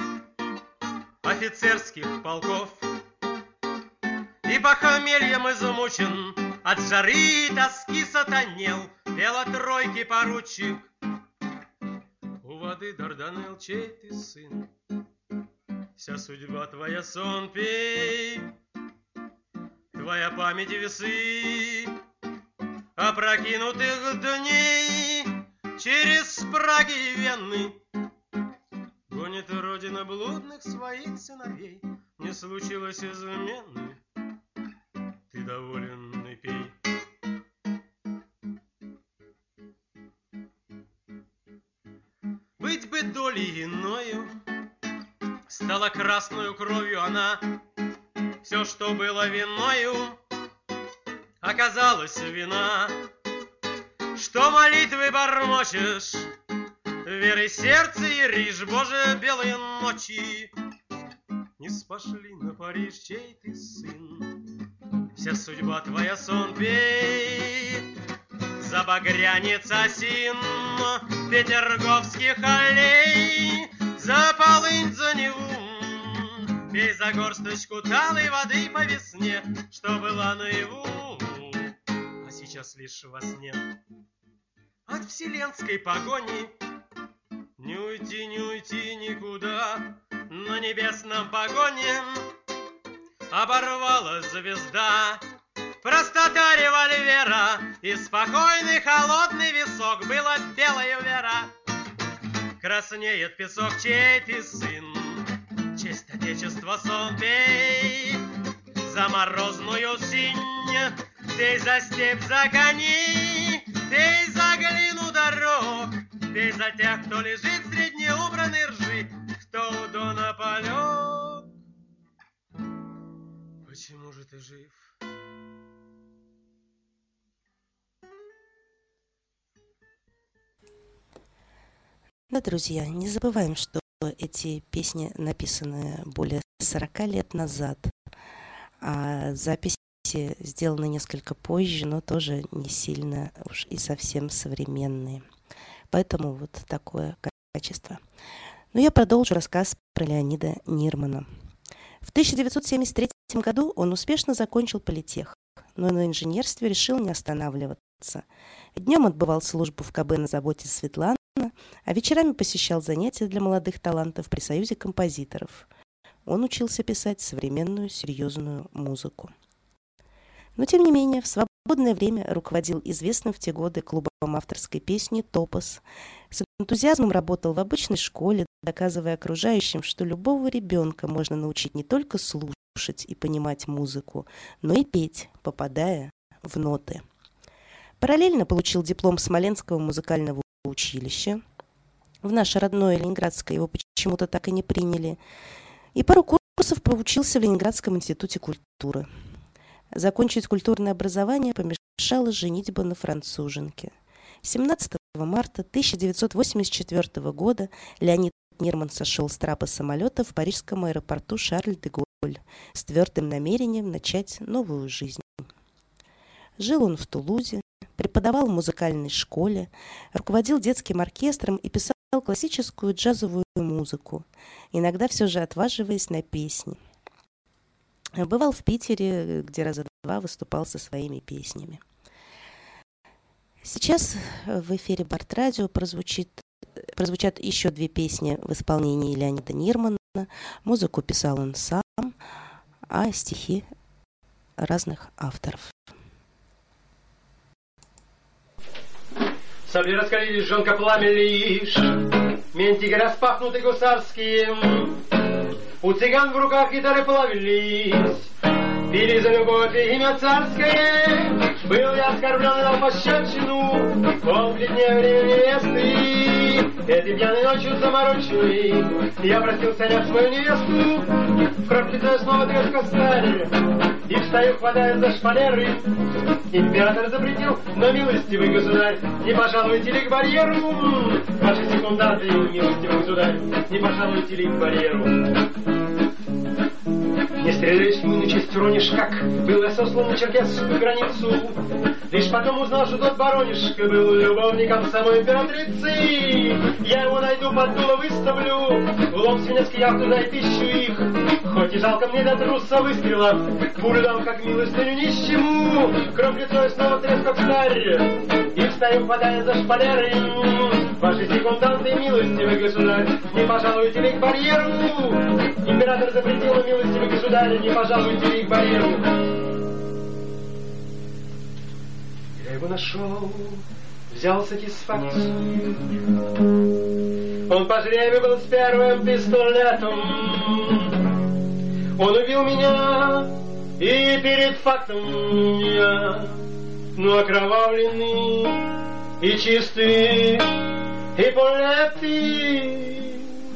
Speaker 13: офицерских полков. И похмельем измучен, от жары и тоски сатанел, белотройки поручик. У воды Дарданелл, чей ты сын? Вся судьба твоя сон, пей. Твоя память весы опрокинутых дней через Праги и Вены. Гонит родина блудных своих сыновей, не случилось измены. Ты доволен и пей. Быть бы долей иною, стала красною кровью она. Все, что было виною, оказалось вина. Что молитвы бормочешь, верой сердце яришь, Боже, белые ночи не спошли на Париж, чей ты сын. Вся судьба твоя сон, пей. За багрянец осин петерговских аллей, за полынь, за Неву, пей за горсточку талой воды по весне, что была наяву, а сейчас лишь во сне. От вселенской погони не уйти, не уйти никуда. На небесном погоне оборвала звезда. Простота револьвера и спокойный холодный висок был от белой вера. Краснеет песок, чей ты сын, честь отечества сон пей. За морозную синь, пей за степь, за коней, пей за глину дорог, пей за тех, кто лежит среди убранной ржи, кто у дона полег. Почему же ты жив?
Speaker 2: Да, друзья, не забываем, что эти песни написаны более сорока лет назад, а записи сделаны несколько позже, но тоже не сильно уж и совсем современные. Поэтому вот такое качество. Но я продолжу рассказ про Леонида Нирмана. В тысяча девятьсот семьдесят третьем году он успешно закончил политех, но на инженерстве решил не останавливаться. Днем отбывал службу в ка бэ на заводе Светлана, а вечерами посещал занятия для молодых талантов при Союзе композиторов. Он учился писать современную серьезную музыку. Но, тем не менее, в свободное время руководил известным в те годы клубом авторской песни «Топос». С энтузиазмом работал в обычной школе, доказывая окружающим, что любого ребенка можно научить не только слушать и понимать музыку, но и петь, попадая в ноты. Параллельно получил диплом Смоленского музыкального училища. В наше родное Ленинградское его почему-то так и не приняли. И пару курсов проучился в Ленинградском институте культуры. Закончить культурное образование помешала женитьба на француженке. семнадцатого марта тысяча девятьсот восемьдесят четвёртого года Леонид Нирман сошел с трапа самолета в парижском аэропорту Шарль-де-Голль с твердым намерением начать новую жизнь. Жил он в Тулузе, преподавал в музыкальной школе, руководил детским оркестром и писал классическую джазовую музыку, иногда все же отваживаясь на песни. Бывал в Питере, где раза два выступал со своими песнями. Сейчас в эфире Барт Радио прозвучит прозвучат еще две песни в исполнении Леонида Нирмана. Музыку писал он сам, а стихи разных авторов.
Speaker 13: Сабли раскалились, жонка пламя лишь, ментики распахнуты гусарские, у цыган в руках гитары плавились, пили за любовь и имя царское. Был я оскорблен и дал пощечину, он бледнее время невесты. Этой пьяной ночью замороченной я просил сняв свою невесту. В кровь лицо снова треск стали, и встаю, хватая за шпалеры. Император запретил, но милостивый государь, не пожалуйте ли к барьеру? Ваши секунданты, милостивый государь, не пожалуйте ли к барьеру? Не стреляешь в мину, честь уронишь, как был я сослан на черкесскую границу. Лишь потом узнал, что тот баронишка был любовником самой императрицы. Я его найду, под дуло выставлю, в лоб свинецкий я туда и тыщу их. Хоть и жалко мне до труса выстрела, пулю дам, как милостыню нищему. Кровь лицо и снова треск, как старь, и встаю, хватая за шпалеры. Ваши секунданты, милостивый государь, не пожалуйте ли к барьеру? Император запретил, милостивый государь, не пожалуйте ли к барьеру? Я его нашел, взял сатисфакцию. Он по жребию был с первым пистолетом. Он убил меня, и перед фактом я, ну, окровавленный и чистый, и полетый.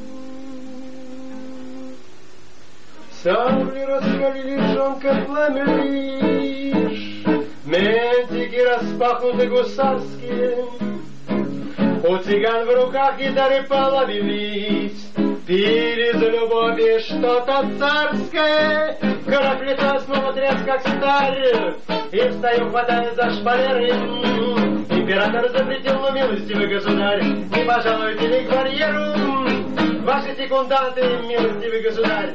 Speaker 13: Сабли раскалили, жонка пламя лишь, ментики распахнуты гусарские, у цыган в руках гитары половились, пили за любовь и что-то царское. Кровь лица снова треск, как старь, и встаю, хватая за шпалеры. Император запретил, но милостивый государь, не пожалуйте ли к барьеру? Ваши секунданты, милостивый государь.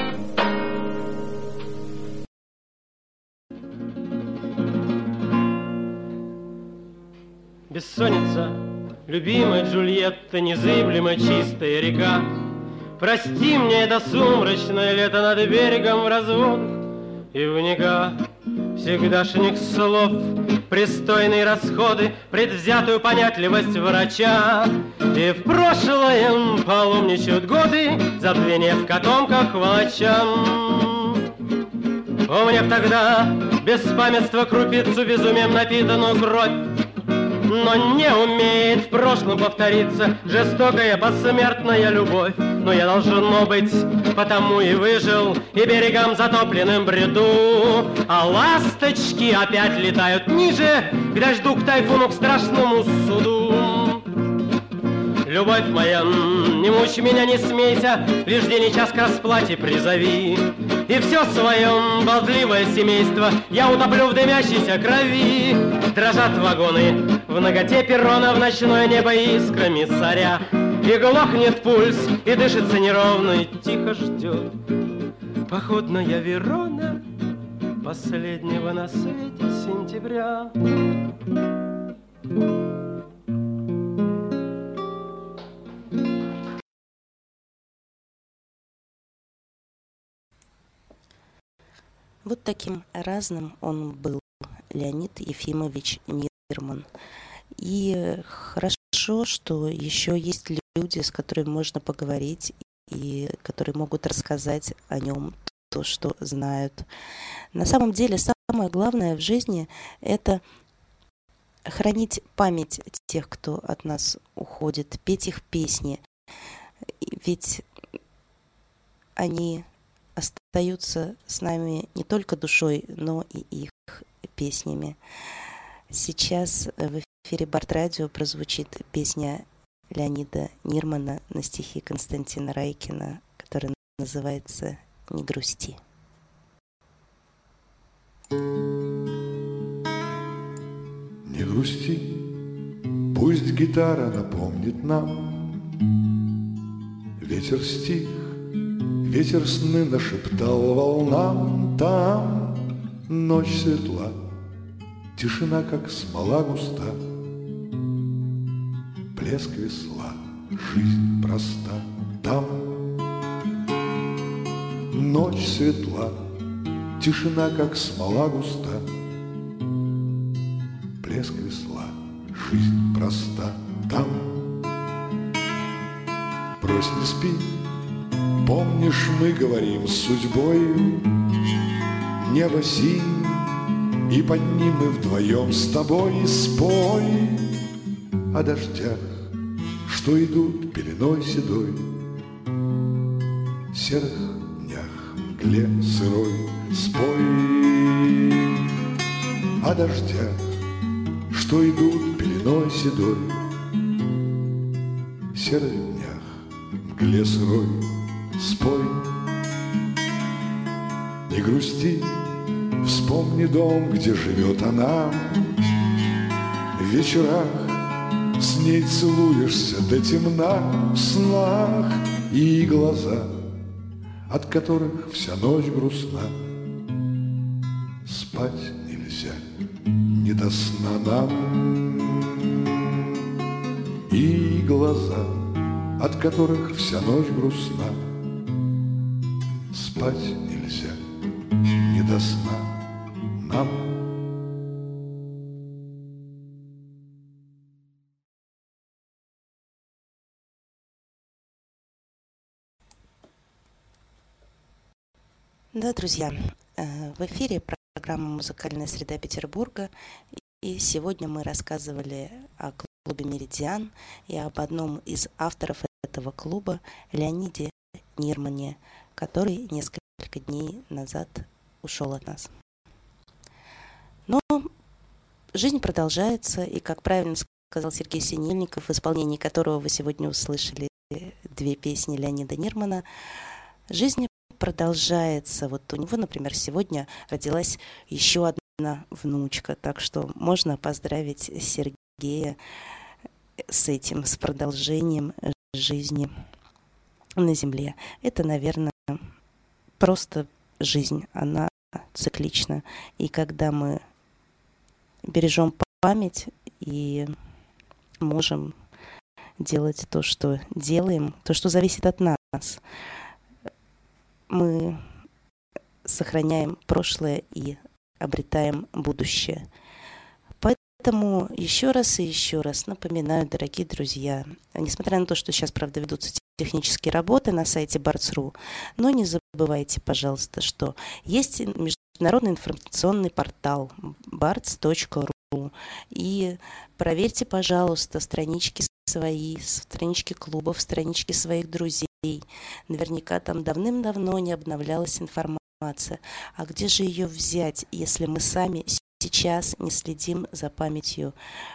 Speaker 13: Бессонница, любимая Джульетта, незыблемо чистая река. Прости мне это сумрачное лето над берегом в разводах и в снега всегдашних слов, пристойные расходы, предвзятую понятливость врача. И в прошлое паломничают годы, забвение в котомках волоча. Умнев тогда беспамятство крупицу безумием напитанную кровь, но не умеет в прошлом повториться жестокая посмертная любовь. Но я должно быть, потому и выжил, и берегам затопленным бреду. А ласточки опять летают ниже, к дождю, к тайфуну, к страшному суду. Любовь моя, не мучь меня, не смейся, лишь день и час к расплате призови. И все свое болтливое семейство я утоплю в дымящейся крови. Дрожат вагоны в наготе перрона, в ночное небо искрами соря. И глохнет пульс, и дышится неровно, и тихо ждет походная Верона последнего на свете сентября.
Speaker 2: Вот таким разным он был, Леонид Ефимович Нирман. И хорошо, что еще есть люди, с которыми можно поговорить и которые могут рассказать о нем то, что знают. На самом деле, самое главное в жизни – это хранить память тех, кто от нас уходит, петь их песни. Ведь они остаются с нами не только душой, но и их песнями. Сейчас в эфире Барт-радио прозвучит песня Леонида Нирмана на стихи Константина Райкина, которая называется «Не грусти».
Speaker 11: Не грусти, пусть гитара напомнит нам. Ветер стих, ветер сны нашептал волнам. Там ночь светла, тишина, как смола густа, плеск весла жизнь проста. Там ночь светла, тишина, как смола густа, плеск весла, жизнь проста. Там брось, не спи, помнишь, мы говорим с судьбой, небо синь, и под ним мы вдвоем с тобой. Спой о дождях, что идут пеленой седой, серых днях, мгле сырой. Спой о дождях, что идут пеленой седой, серых днях, мгле сырой. Спой, не грусти, вспомни дом, где живет она. В вечерах с ней целуешься до темна, в снах, и глаза, от которых вся ночь грустна. Спать нельзя, не до сна нам. И глаза, от которых вся ночь грустна. Спать нельзя, не до сна нам.
Speaker 2: Да, друзья, в эфире программа «Музыкальная среда Петербурга». И сегодня мы рассказывали о клубе «Меридиан» и об одном из авторов этого клуба, Леониде Нирмане, который несколько дней назад ушел от нас. Но жизнь продолжается, и, как правильно сказал Сергей Синельников, в исполнении которого вы сегодня услышали две песни Леонида Нирмана, жизнь продолжается. Вот у него, например, сегодня родилась еще одна внучка, так что можно поздравить Сергея с этим, с продолжением жизни на Земле. Это, наверное, просто жизнь, она циклична. И когда мы бережем память и можем делать то, что делаем, то, что зависит от нас, мы сохраняем прошлое и обретаем будущее. Поэтому еще раз и еще раз напоминаю, дорогие друзья, несмотря на то, что сейчас, правда, ведутся технические работы на сайте бартс точка ру, но не забывайте, пожалуйста, что есть международный информационный портал бартс точка ру, и проверьте, пожалуйста, странички свои, странички клубов, странички своих друзей. Наверняка там давным-давно не обновлялась информация. А где же ее взять, если мы сами сейчас не следим за памятью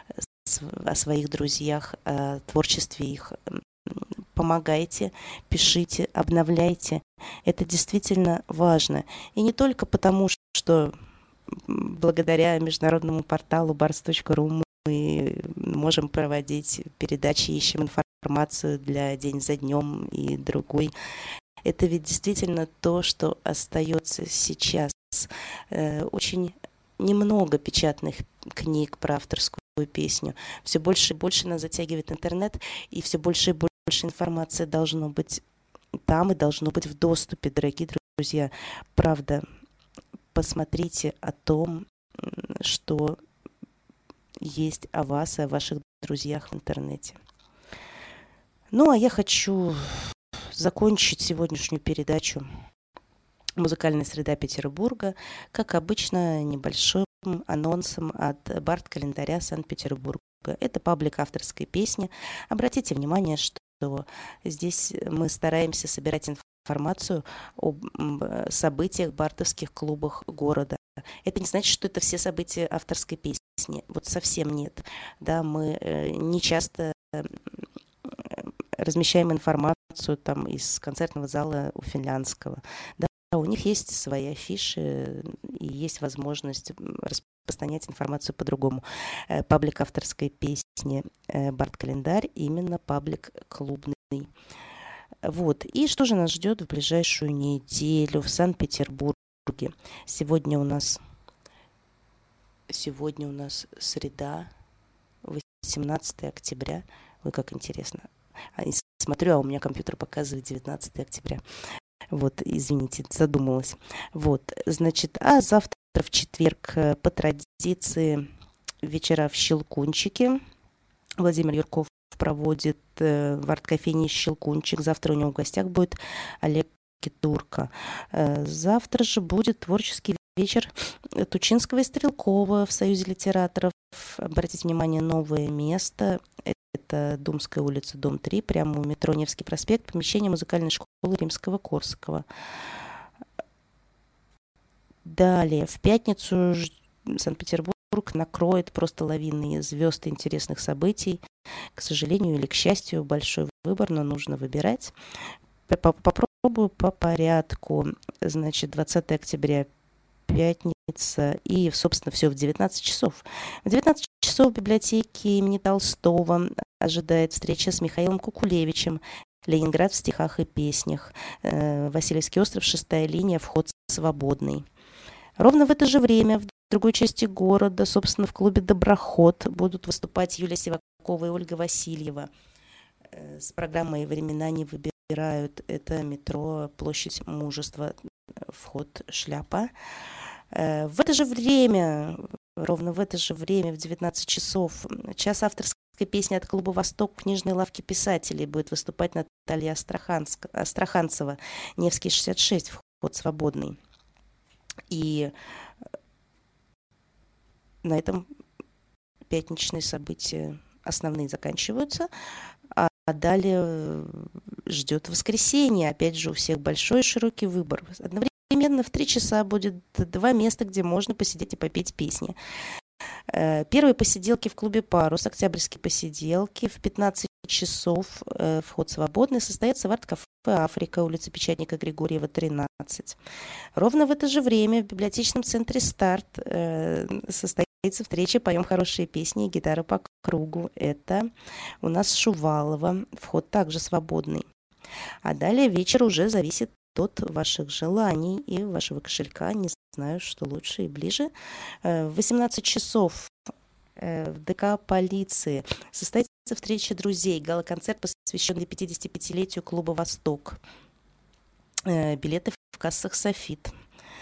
Speaker 2: о своих друзьях, о творчестве их? Помогайте, пишите, обновляйте. Это действительно важно. И не только потому, что благодаря международному порталу бартс точка ру мы можем проводить передачи, ищем информацию для день за днем и другой. Это ведь действительно то, что остается сейчас. Очень немного печатных книг про авторскую песню. Все больше и больше нас затягивает интернет, и все больше и больше информации должно быть там и должно быть в доступе, дорогие друзья. Правда, посмотрите о том, что есть о вас и о ваших друзьях в интернете. Ну, а я хочу закончить сегодняшнюю передачу «Музыкальная среда Петербурга», как обычно, небольшим анонсом от Барт-календаря Санкт-Петербурга. Это паблик авторской песни. Обратите внимание, что здесь мы стараемся собирать информацию об событиях бартовских клубах города. Это не значит, что это все события авторской песни. Вот совсем нет. Да, мы не часто размещаем информацию там из концертного зала у Финляндского. Да, у них есть свои афиши и есть возможность распространять информацию по-другому. Паблик авторской песни Барт-календарь именно паблик клубный. Вот. И что же нас ждет в ближайшую неделю в Санкт-Петербурге? Сегодня у нас сегодня у нас среда, восемнадцатое октября. Ой, как интересно. И смотрю, а у меня компьютер показывает девятнадцатое октября. Вот, извините, задумалась. Вот, значит, а завтра в четверг по традиции вечера в Щелкунчике. Владимир Юрков проводит в арт-кофейне «Щелкунчик». Завтра у него в гостях будет Олег Китурко. Завтра же будет творческий вечер Тучинского и Стрелкова в Союзе литераторов. Обратите внимание, новое место. Это Думская улица, дом три, прямо у метро Невский проспект, помещение музыкальной школы Римского-Корсакова. Далее, в пятницу Санкт-Петербург накроет просто лавиной звезд интересных событий. К сожалению или к счастью, большой выбор, но нужно выбирать. Попробую по порядку. Значит, двадцатое октября, пятница, и, собственно, все в девятнадцать часов. В девятнадцать часов в библиотеке имени Толстого ожидает встреча с Михаилом Кукулевичем. Ленинград в стихах и песнях. Васильевский остров, шестая линия, вход свободный. Ровно в это же время в другой части города, собственно, в клубе «Доброход» будут выступать Юлия Сивакова и Ольга Васильева с программой «Времена не выбирают». Это метро, площадь Мужества, вход шляпа. В это же время, ровно в это же время, в девятнадцать часов, час авторской песни от клуба «Восток» в книжной лавке писателей будет выступать Наталья Астраханцева, Невский, шестьдесят шесть, вход свободный. И на этом пятничные события основные заканчиваются, а далее ждет воскресенье. Опять же, у всех большой и широкий выбор. Одновременно в три часа будет два места, где можно посидеть и попеть песни. Первые посиделки в клубе «Парус», октябрьские посиделки, в пятнадцать часов, вход свободный, состоятся в арт-кафе «Африка», улица Печатника Григорьева, тринадцать. Ровно в это же время в библиотечном центре «Старт» состоится встреча «Поем хорошие песни» и «Гитара по кругу». Это у нас Шувалова, вход также свободный. А далее вечер уже зависит от ваших желаний и вашего кошелька. Не знаю, что лучше и ближе. В восемнадцать часов в ДК полиции состоится встреча друзей. Гала-концерт, посвященный пятидесятипятилетию клуба «Восток». Билеты в кассах «Софит».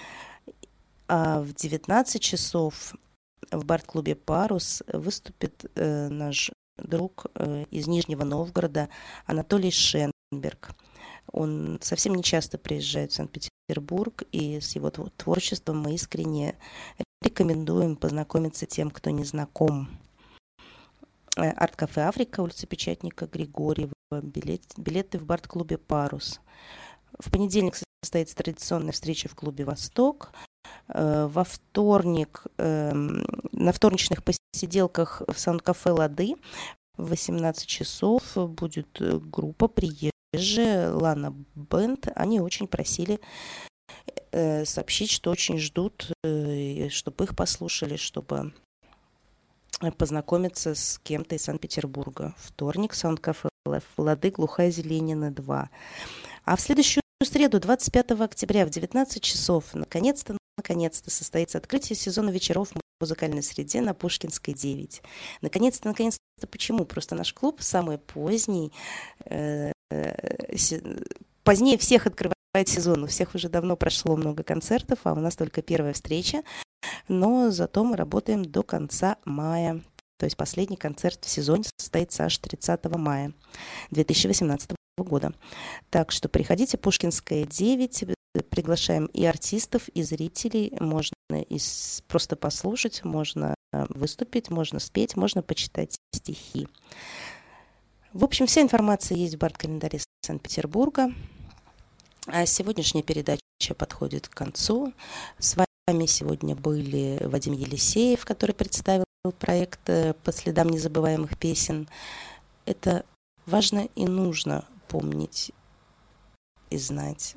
Speaker 2: А в девятнадцать часов в бард-клубе «Парус» выступит наш друг из Нижнего Новгорода Анатолий Шенберг. Он совсем не часто приезжает в Санкт-Петербург, и с его творчеством мы искренне рекомендуем познакомиться тем, кто не Арт-кафе «Африка», улица Печатника Григорьева, билет, билеты в бард-клубе «Парус». В понедельник состоится традиционная встреча в клубе «Восток». Во вторник, на вторничных посиделках в саунд-кафе «Лады» в восемнадцать часов будет группа приезжая. Же Лана Бенд, они очень просили э, сообщить, что очень ждут, э, чтобы их послушали, чтобы познакомиться с кем-то из Санкт-Петербурга. Вторник, саунд-кафе «Лады», Глухая Зеленина два. А в следующую среду, двадцать пятого октября в девятнадцать часов, наконец-то, наконец-то состоится открытие сезона вечеров в музыкальной среде на Пушкинской девять. Наконец-то, наконец-то, почему? Просто наш клуб самый поздний, э, позднее всех открывает сезон. У всех уже давно прошло много концертов, а у нас только первая встреча. Но зато мы работаем до конца мая. То есть последний концерт в сезоне состоится аж тридцатого мая две тысячи восемнадцатого года. Так что приходите, Пушкинская девять. Приглашаем и артистов, и зрителей. Можно и просто послушать, можно выступить, можно спеть, можно почитать стихи. В общем, вся информация есть в бард-календаре Санкт-Петербурга. А сегодняшняя передача подходит к концу. С вами сегодня были Вадим Елисеев, который представил проект «По следам незабываемых песен». Это важно и нужно помнить и знать.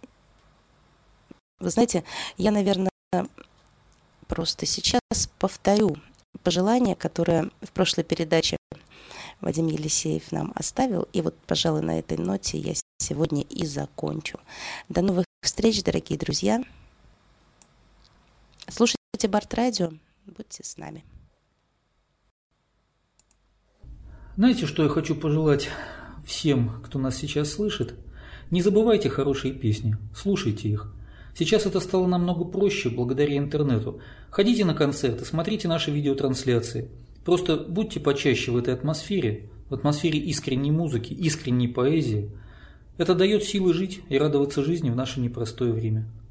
Speaker 2: Вы знаете, я, наверное, просто сейчас повторю пожелание, которое в прошлой передаче Вадим Елисеев нам оставил. И вот, пожалуй, на этой ноте я сегодня и закончу. До новых встреч, дорогие друзья. Слушайте Бард-радио, будьте с нами.
Speaker 3: Знаете, что я хочу пожелать всем, кто нас сейчас слышит, не забывайте хорошие песни, слушайте их. Сейчас это стало намного проще благодаря интернету. Ходите на концерты, смотрите наши видеотрансляции. Просто будьте почаще в этой атмосфере, в атмосфере искренней музыки, искренней поэзии. Это дает силы жить и радоваться жизни в наше непростое время.